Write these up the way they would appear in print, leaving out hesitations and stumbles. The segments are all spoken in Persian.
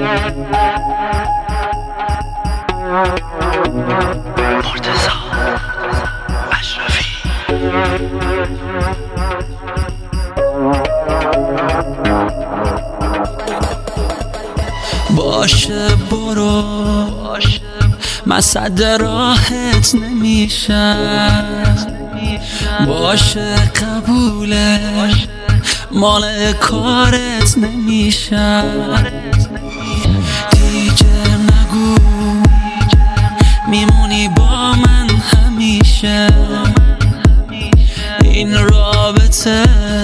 مرتضی اشرفی. باشه برو، من صد راحت نمیشم. باشه قبوله، مال کارت نمیشم. دیگه نگو میمونی با من همیشه. این رابطه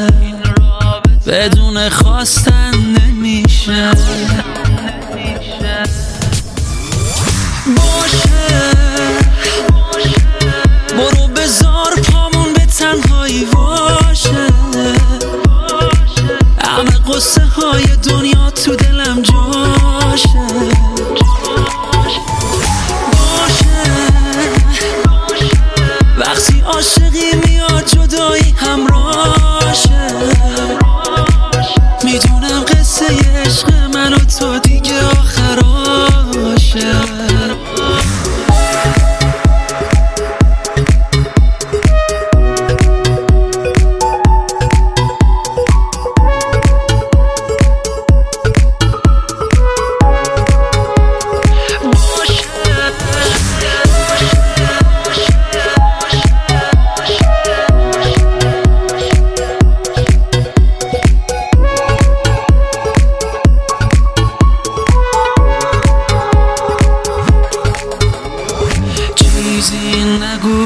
بدون خواستن نمیشه. باشه برو بذار پامون به تنهایی باشه. همه قصه های دنیا تو دلم جاشه. باشه وقتی عاشقی میاد جدایی همراشه. میدونم قصه عشق من و تو دیگه آخراشه. نگو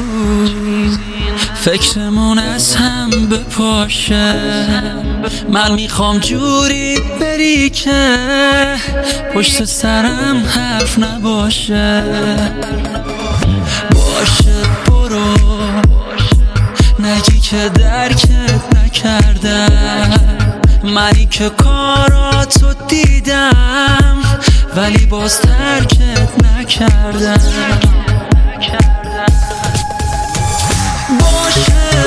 فکرمون از هم بپاشه. من میخوام جوری بری که پشت سرم حرف نباشه. باشه برو نگی که درکت نکردم. منی که کاراتو دیدم ولی باز ترکت نکردم. باشه